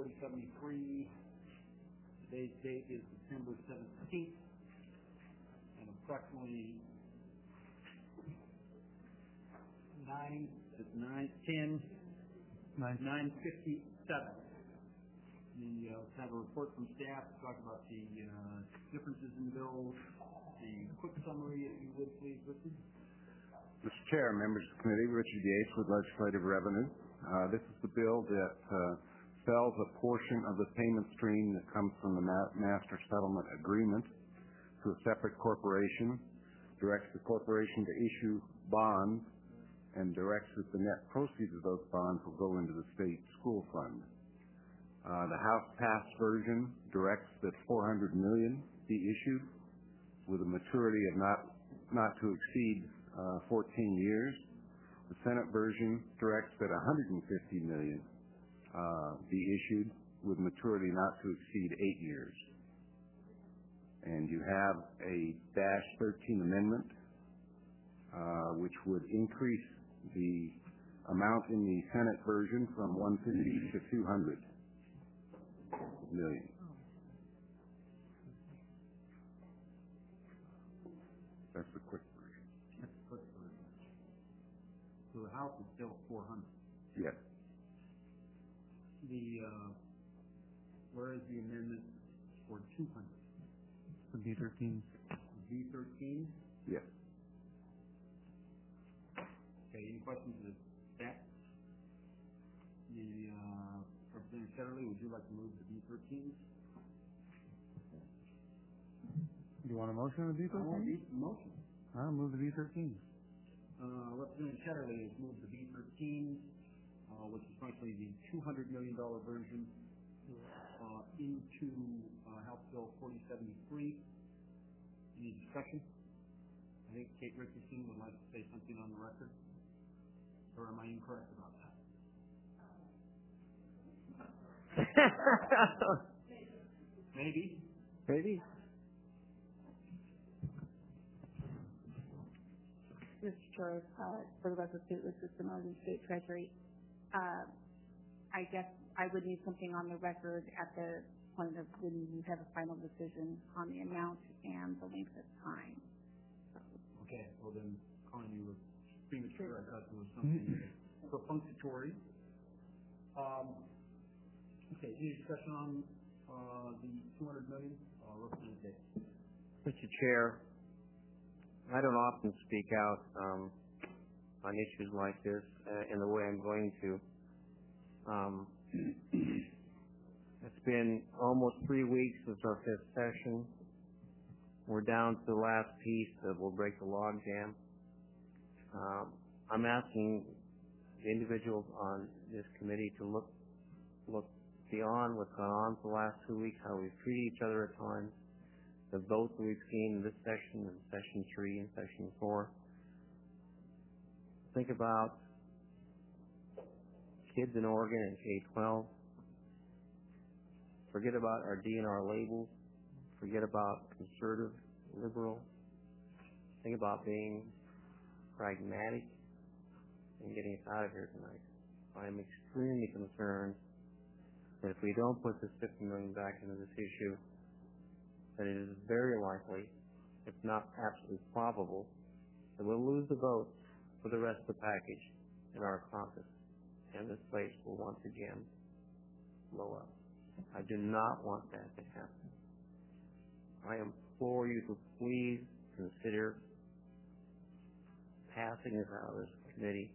4073. Today's date is September 17th, and approximately 9:57. We have a report from staff to talk about the differences in bills. The quick summary, if you would, please, Richard. Mr. Chair, members of the committee, Richard Yates with Legislative Revenue. This is the bill that sells a portion of the payment stream that comes from the Master Settlement Agreement to a separate corporation, directs the corporation to issue bonds, and directs that the net proceeds of those bonds will go into the state school fund. The House-passed version directs that $400 million be issued with a maturity of not to exceed 14 years. The Senate version directs that $150 million be issued with maturity not to exceed 8 years. And you have a -13 amendment, which would increase the amount in the Senate version from 150 to 200 million. That's the quick version. That's the quick version. So the House is still 400. Yes. Where is the amendment for 200? The B13. B13? Yes. Okay, any questions of that? The Representative Shetterly, would you like to move the B13s? You want a motion on the B13? I want a motion. I'll move the B13s. Representative Shetterly has moved the B13s, which is frankly the $200 million version, into House Bill 4073. Any discussion? I think Kate Richardson would like to say something on the record. Or am I incorrect about that? Maybe. Maybe. Mr. Chair, for the record, this is the Northern State Treasury. I guess I would need something on the record at the point of when you have a final decision on the amount and the length of time. Okay, well then, calling you premature, I thought there was something perfunctory. Okay, any discussion on the $200 million? Representative Davis. Mr. Chair, I don't often speak out on issues like this in the way I'm going to. It's been almost 3 weeks since our fifth session. We're down to the last piece that will break the logjam. I'm asking the individuals on this committee to look beyond what's gone on for the last 2 weeks, how we've treated each other at times, the votes that we've seen in this session, in session 3 and session 4. Think about kids in Oregon in K-12. Forget about our DNR labels. Forget about conservative, liberal. Think about being pragmatic and getting us out of here tonight. I am extremely concerned that if we don't put this $50 million back into this issue, that it is very likely, if not absolutely probable, that we'll lose the vote for the rest of the package in our caucus, and this place will once again blow up. I do not want that to happen. I implore you to please consider passing this out of this committee.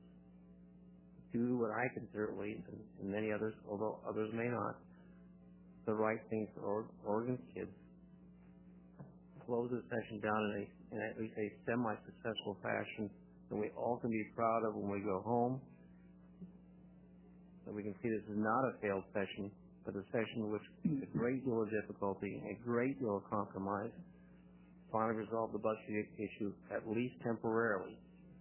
Do what I consider, at least, and many others, although others may not, the right thing for Oregon's kids. Close the session down in at least a semi-successful fashion that we all can be proud of when we go home. That we can see this is not a failed session, but a session in which a great deal of difficulty, a great deal of compromise, finally resolved the budget issue, at least temporarily.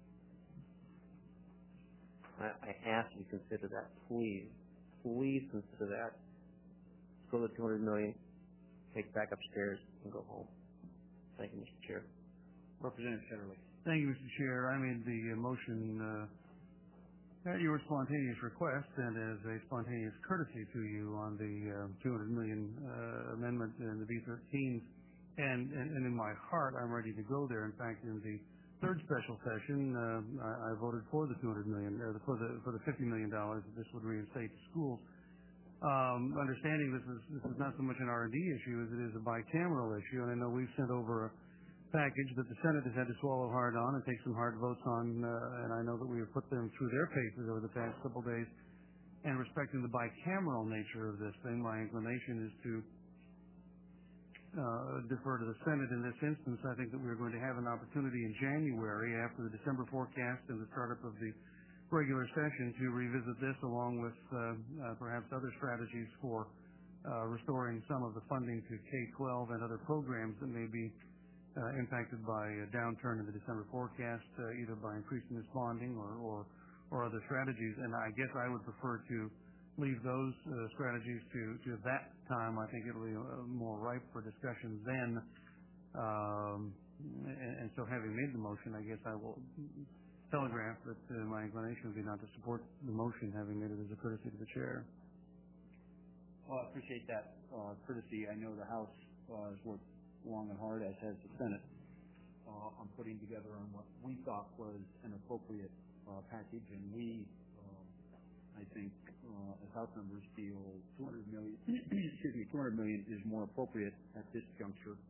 I ask you to consider that, please. Please consider that. Let's go to $200 million, take it back upstairs, and go home. Thank you, Mr. Chair. Representative Shetterly. Thank you, Mr. Chair. I made the motion At your spontaneous request and as a spontaneous courtesy to you on the $200 million amendment in the B-13s, and in my heart, I'm ready to go there. In fact, in the third special session, I voted for the $200 million, for the $50 million that this would reinstate to schools. Understanding this is not so much an R&D issue as it is a bicameral issue, and I know we've sent over a package that the Senate has had to swallow hard on and take some hard votes on, and I know that we have put them through their paces over the past couple days. And respecting the bicameral nature of this thing, my inclination is to defer to the Senate in this instance. I think that we're going to have an opportunity in January after the December forecast and the startup of the regular session to revisit this along with perhaps other strategies for restoring some of the funding to K-12 and other programs that may be impacted by a downturn in the December forecast, either by increasing this bonding or other strategies. And I guess I would prefer to leave those strategies to that time. I think it'll be more ripe for discussion then. And so having made the motion, I guess I will telegraph that my inclination would be not to support the motion, having made it as a courtesy to the chair. Well, I appreciate that courtesy. I know the House has worked long and hard, as has the Senate, on putting together on what we thought was an appropriate package, and we, I think, as House members feel $200 million, $200 million is more appropriate at this juncture.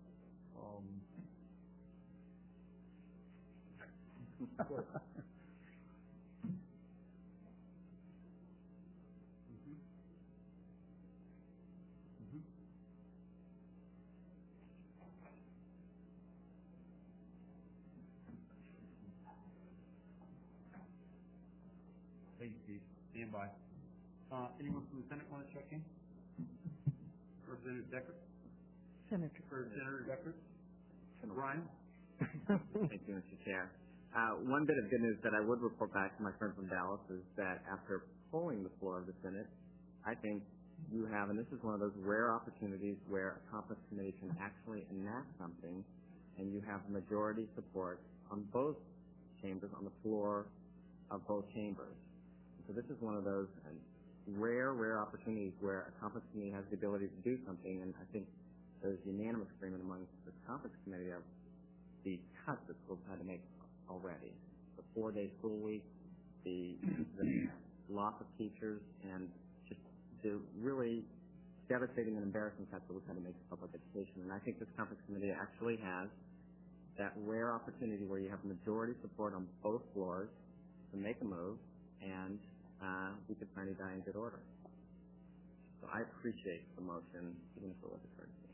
Thank you, Steve. Stand by. Anyone from the Senate want to check in? Representative Decker? Senator Decker? Ryan? Thank you, Mr. Chair. One bit of good news that I would report back to my friend from Dallas is that after polling the floor of the Senate, I think you have, and this is one of those rare opportunities where a conference committee can actually enact something, and you have majority support on both chambers, on the floor of both chambers. So this is one of those rare opportunities where a conference committee has the ability to do something, and I think there's unanimous agreement among the conference committee of the cuts that schools had to make already. The 4-day school week, the loss of teachers, and just the really devastating and embarrassing cuts that we've had to make to public education. And I think this conference committee actually has that rare opportunity where you have majority support on both floors to make a move, and we could finally die in good order. So I appreciate the motion, even if it was a courtesy.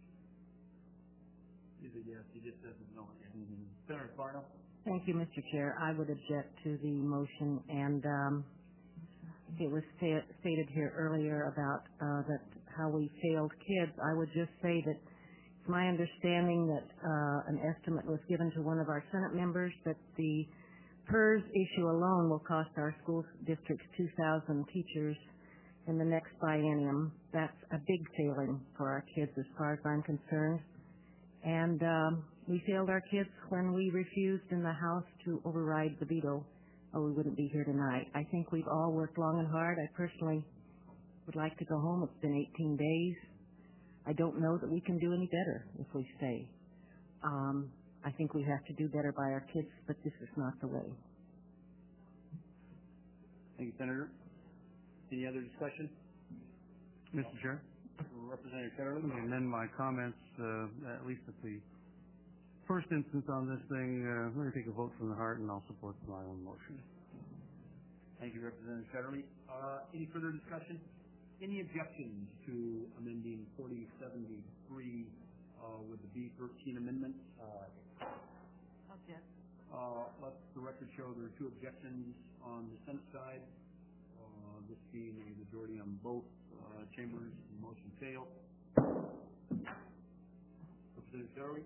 He's a yes. He just doesn't know it. Senator Farno? Thank you, Mr. Chair. I would object to the motion, and it was stated here earlier about that how we failed kids. I would just say that it's my understanding that an estimate was given to one of our Senate members that the PERS issue alone will cost our school districts 2,000 teachers in the next biennium. That's a big failing for our kids as far as I'm concerned. And we failed our kids when we refused in the House to override the veto, or we wouldn't be here tonight. I think we've all worked long and hard. I personally would like to go home. It's been 18 days. I don't know that we can do any better if we stay. I think we have to do better by our kids, but this is not the way. Thank you, Senator. Any other discussion? Mr. Chair? Representative Shetterly? And then my comments, at least at the first instance on this thing, we're going to take a vote from the heart, and I'll support my own motion. Thank you, Representative Shetterly. Any further discussion? Any objections to amending 4073 with the B-13 amendment? Object. Let the record show there are 2 objections on the Senate side. This being a majority on both chambers, the motion failed. Representative Shetterly?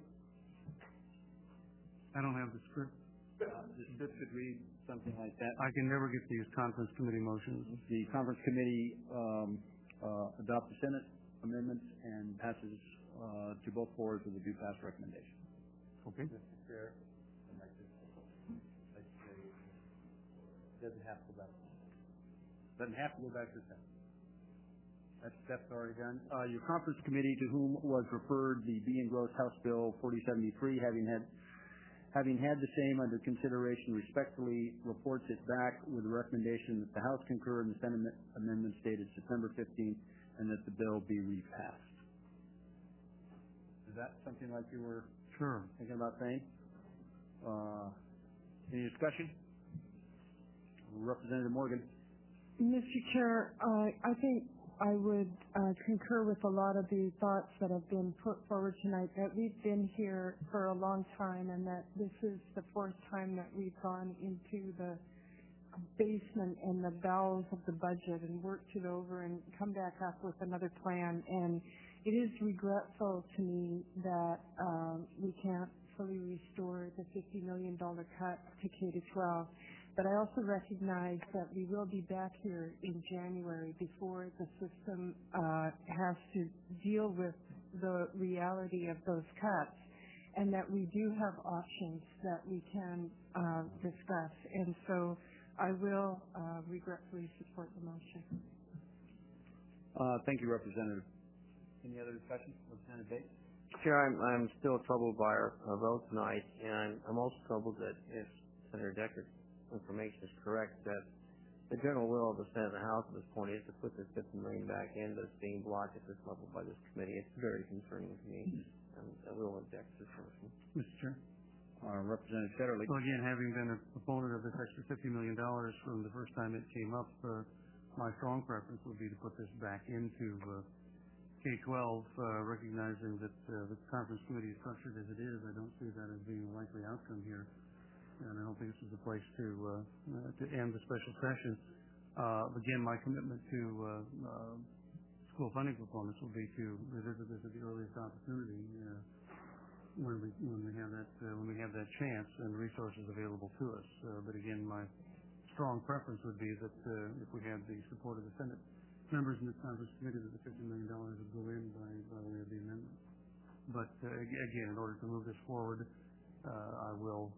I don't have the script. The script could read something like that. I can never get these conference committee motions. The conference committee adopts the Senate amendments and passes to both floors with a due pass recommendation. Okay. Mr. Chair, I'd like to say Doesn't have to go back. Doesn't have to go back to the Senate. That's already done. Your conference committee, to whom was referred the B. Gross House Bill 4073, having had the same under consideration, respectfully reports it back with the recommendation that the House concur in the Senate amendment dated September 15th and that the bill be repassed. Is that something like you were thinking about saying? Any discussion? Representative Morgan. Mr. Chair, I think I would concur with a lot of the thoughts that have been put forward tonight, that we've been here for a long time and that this is the fourth time that we've gone into the basement and the bowels of the budget and worked it over and come back up with another plan. And it is regretful to me that we can't fully restore the $50 million cut to K-12. But I also recognize that we will be back here in January before the system has to deal with the reality of those cuts, and that we do have options that we can discuss. And so I will regretfully support the motion. Thank you, Representative. Any other discussion? Representative Bates? Chair, I'm still troubled by our vote tonight, and I'm also troubled that if Senator Decker's information is correct, that the general will of the Senate and the House at this point is to put this $50 million back in, but it's being blocked at this level by this committee. It's very concerning to me, and I will object to this motion. Mr. Chair. Representative Federley. Well, again, having been a proponent of this extra $50 million from the first time it came up, my strong preference would be to put this back into K-12, recognizing that the conference committee is structured as it is. I don't see that as being a likely outcome here. And I don't think this is the place to end the special session. Again, my commitment to school funding performance will be to revisit this at the earliest opportunity when we have that chance and resources available to us. But again, my strong preference would be that if we had the support of the Senate members in this conference committee, that the $50 million would go in by way of the amendment. But again, in order to move this forward, I will.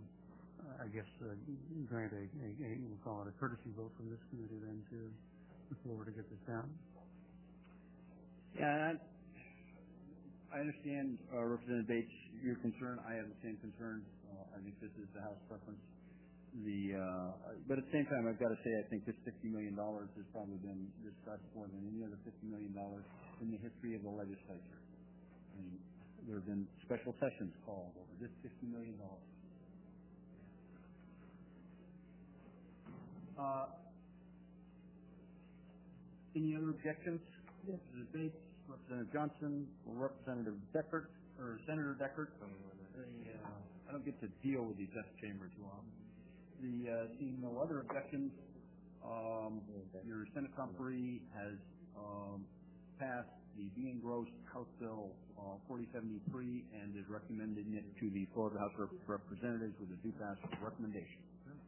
I guess grant we'll call it a courtesy vote from this committee then to move forward to get this down. Yeah, I understand, Representative Bates, your concern. I have the same concern. I think this is the House preference. But at the same time, I've got to say, I think this $50 million has probably been discussed more than any other $50 million in the history of the legislature. I mean, there have been special sessions called over this $50 million. Any other objections? Yes. Representative Bates, Representative Johnson, Representative Deckert, or Senator Deckert. I don't get to deal with these F chamber too often. Seeing no other objections, your Senate conferee has passed the B. Gross House Bill 4073 and is recommending it to the floor of the House of Representatives with a due pass recommendation.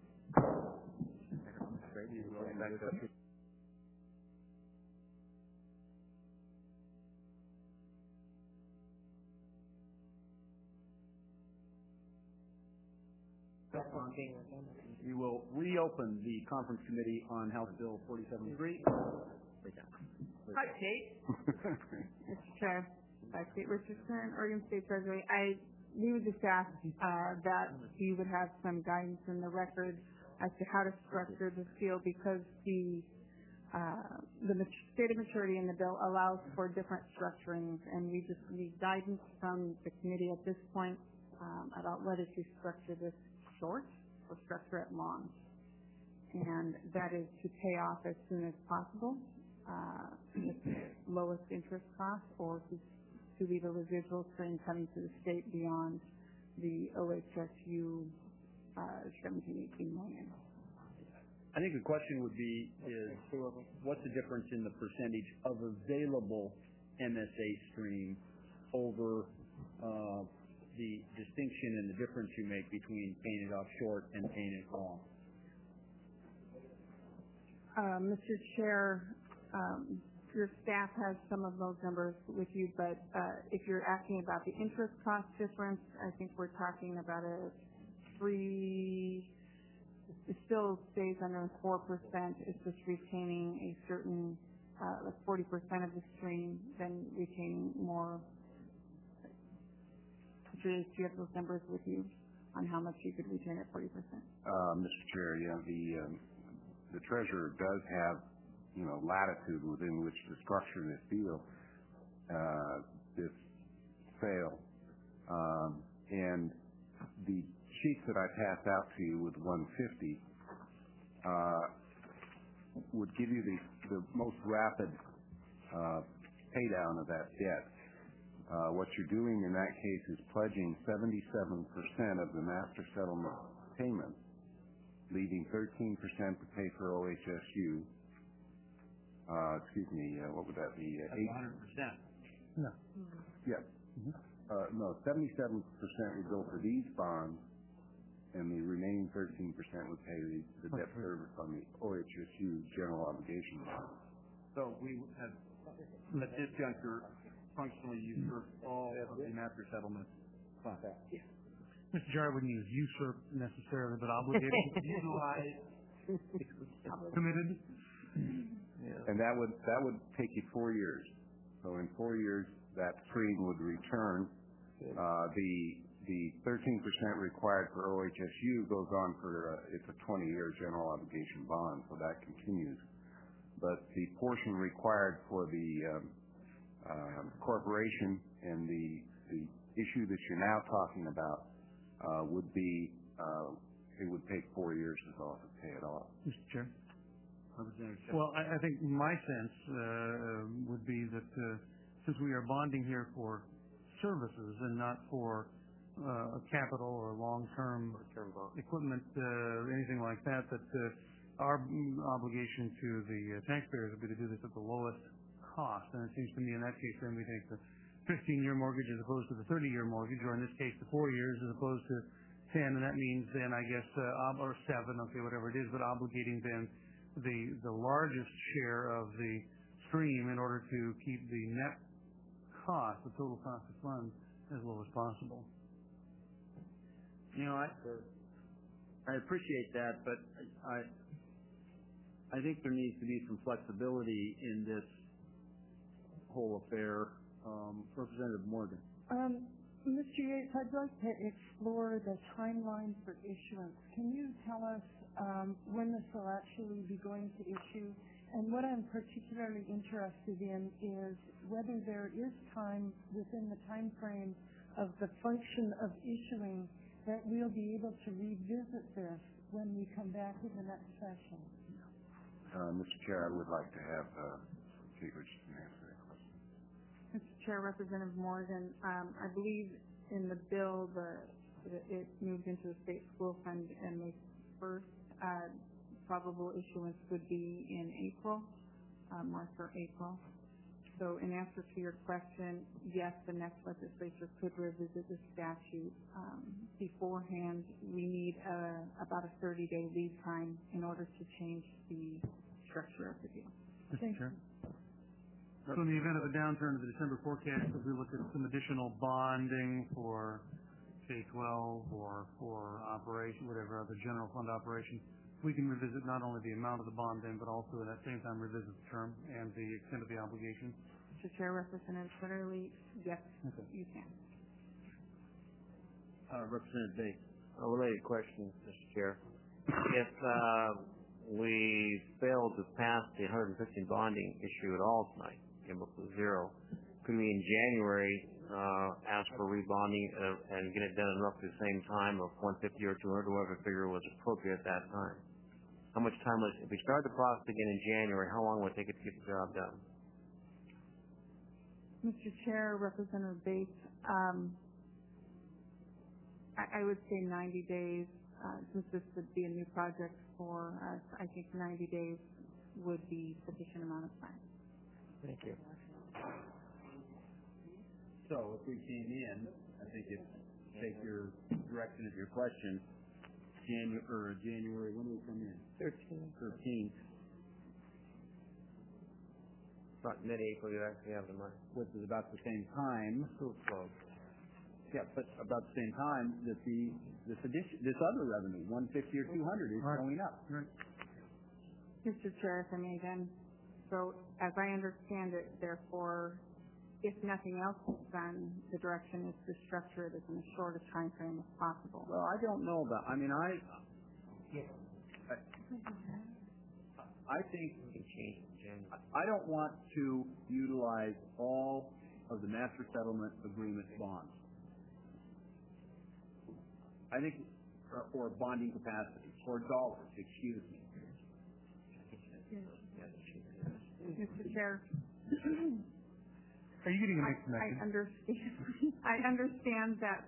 We will reopen the conference committee on House Bill 4073. Hi, Kate. Mr. Chair, Kate Richardson, Oregon State Treasury. We would just ask that you would have some guidance in the record as to how to structure this deal, because the state of maturity in the bill allows for different structurings, and we just need guidance from the committee at this point about whether to structure this short or structure it long. And that is to pay off as soon as possible with the lowest interest cost, or to leave a residual stream coming to the state beyond the OHSU 17-18 million. I think the question would be is what's the difference in the percentage of available MSA stream over the distinction and the difference you make between paying it off short and paying it long? Mr. Chair, your staff has some of those numbers with you, but if you're asking about the interest cost difference, I think we're talking about a it still stays under 4%. It's just retaining a certain, like 40% of the stream, then retaining more. Do you have those numbers with you on how much you could retain at 40%? Mr. Chair, yeah, the treasurer does have, latitude within which to structure this deal, this sale, and the sheets that I passed out to you with 150 would give you the most rapid pay down of that debt. What you're doing in that case is pledging 77% of the master settlement payment, leaving 13% to pay for OHSU. What would that be? 100%. No. Yeah. No, 77% would go for these bonds, and the remaining 13% would pay the debt service on the OHSU general obligation bond. So we have, at this juncture, functionally usurped all of the master settlement funds. Yeah. Mr. Chair, I wouldn't use usurp necessarily, but obligated. Committed. Yeah. And that would take you 4 years. So in 4 years, that stream would return. The 13% required for OHSU goes on for it's a 20-year general obligation bond, so that continues. But the portion required for the corporation and the issue that you're now talking about would be it would take 4 years to pay it off. Mr. Chair. Well, I think my sense would be that since we are bonding here for services and not for capital or long-term equipment, anything like that, our obligation to the taxpayers would be to do this at the lowest cost. And it seems to me in that case then we take the 15-year mortgage as opposed to the 30-year mortgage, or in this case the 4 years as opposed to 10, and that means then I guess, or 7, okay, whatever it is, but obligating then the largest share of the stream in order to keep the net cost, the total cost of funds, as low as possible. I appreciate that, but I think there needs to be some flexibility in this whole affair. Representative Morgan. Mr. Yates, I'd like to explore the timeline for issuance. Can you tell us when this will actually be going to issue? And what I'm particularly interested in is whether there is time within the time frame of the function of issuing that we'll be able to revisit this when we come back in the next session. Mr. Chair, I would like to have Kate Richardson answer that question. Mr. Chair, Representative Morgan, I believe in the bill it moved into the state school fund and May 1st. Probable issuance would be in April, March or April. So in answer to your question, yes, the next legislature could revisit the statute. Beforehand, we need about a 30-day lead time in order to change the structure of the deal. Mr. Chair. So in the event of a downturn of the December forecast, if we look at some additional bonding for K-12 or for operation, whatever other general fund operation, we can revisit not only the amount of the bonding, but also at that same time revisit the term and the extent of the obligation. Mr. Chair, Representative Quinterly, yes, okay. You can. Representative Bates. A related question, Mr. Chair. If we fail to pass the 115 bonding issue at all tonight, came up with 0, could we in January ask for rebonding and get it done in roughly the same time of 150 or 200, whatever figure was appropriate at that time? How much time if we start the process again in January, how long would it take it to get the job done? Mr. Chair, Representative Bates, I would say 90 days. Since this would be a new project for us, I think 90 days would be sufficient amount of time. Thank you. So if we came in, I think if take your direction of your question, January, when do we come in? 13th. About mid-April, you actually have the money. Which is about the same time. So close. Yeah, but about the same time that this other revenue, 150 or 200, is going up. Right. Mr. Chair, if I may again, so as I understand it, therefore, if nothing else is done, the direction is to structure it in the shortest time frame as possible. Well, I don't know about, I mean, I think We can change it in January. I don't want to utilize all of the master settlement agreement bonds. I think, or bonding capacity, or dollars, excuse me. Mr. Chair, Are you getting a mixed message? I understand that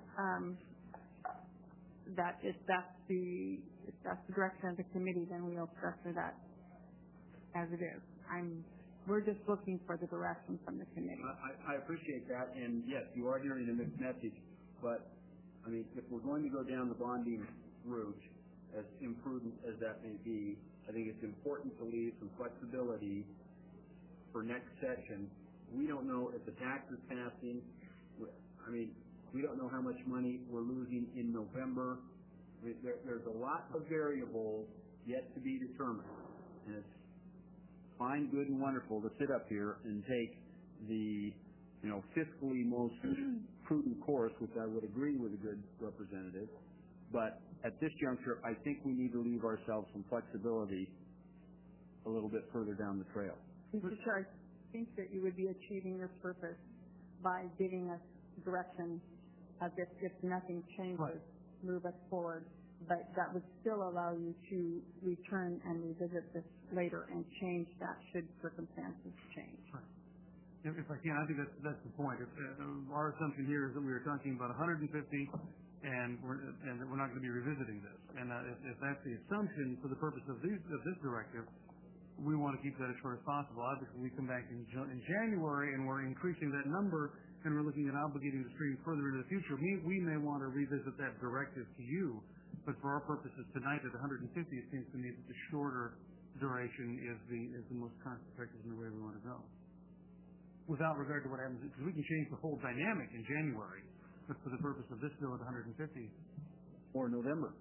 that if that's the direction of the committee, then we'll structure that as it is. We're just looking for the direction from the committee. I appreciate that, and yes, you are hearing a mixed message, but, I mean, if we're going to go down the bonding route, as imprudent as that may be, I think it's important to leave some flexibility for next session. We don't know if the tax is passing. I mean, we don't know how much money we're losing in November. I mean, there's a lot of variables yet to be determined, and it's fine, good, and wonderful to sit up here and take the, fiscally most prudent course, which I would agree with a good representative. But at this juncture, I think we need to leave ourselves some flexibility a little bit further down the trail. Mr. Chair, I think that you would be achieving your purpose by giving us direction as if nothing changes, move us forward. But that would still allow you to return and revisit this later and change that should circumstances change. Right. If I can, I think that's the point. Our assumption here is that we are talking about 150, and we're not going to be revisiting this. And if that's the assumption for the purpose of this directive, we want to keep that as short as possible. Obviously, we come back in January and we're increasing that number, and we're looking at obligating the stream further into the future. We may want to revisit that directive to you. But for our purposes tonight at 150, it seems to me that the shorter duration is the most cost-effective in the way we want to go. Without regard to what happens, because we can change the whole dynamic in January, but for the purpose of this bill at 150. Or November.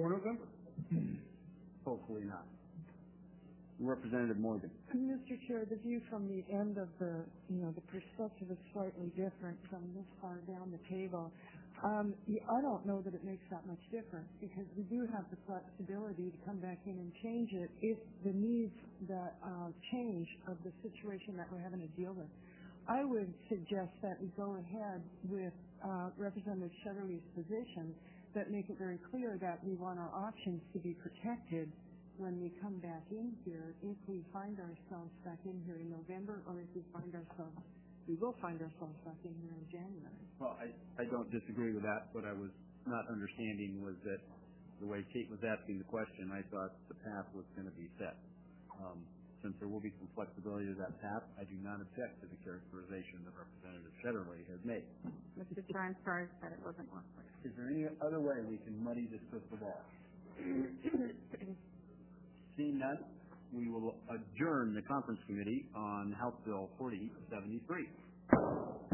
Hopefully not. Representative Morgan. Mr. Chair, the view from the end of the perspective is slightly different from this far down the table. I don't know that it makes that much difference because we do have the flexibility to come back in and change it if the needs that change of the situation that we're having to deal with. I would suggest that we go ahead with Representative Shetterly's position that make it very clear that we want our options to be protected when we come back in here, if we find ourselves back in here in November, or if we will find ourselves back in here in January. Well, I don't disagree with that. What I was not understanding was that the way Kate was asking the question, I thought the path was going to be set. Since there will be some flexibility to that path, I do not object to the characterization that Representative Shetterly has made. Mr. Chair, I'm sorry that it wasn't more clear. Is there any other way we can muddy this crystal ball? Seeing none, we will adjourn the conference committee on House Bill 4073.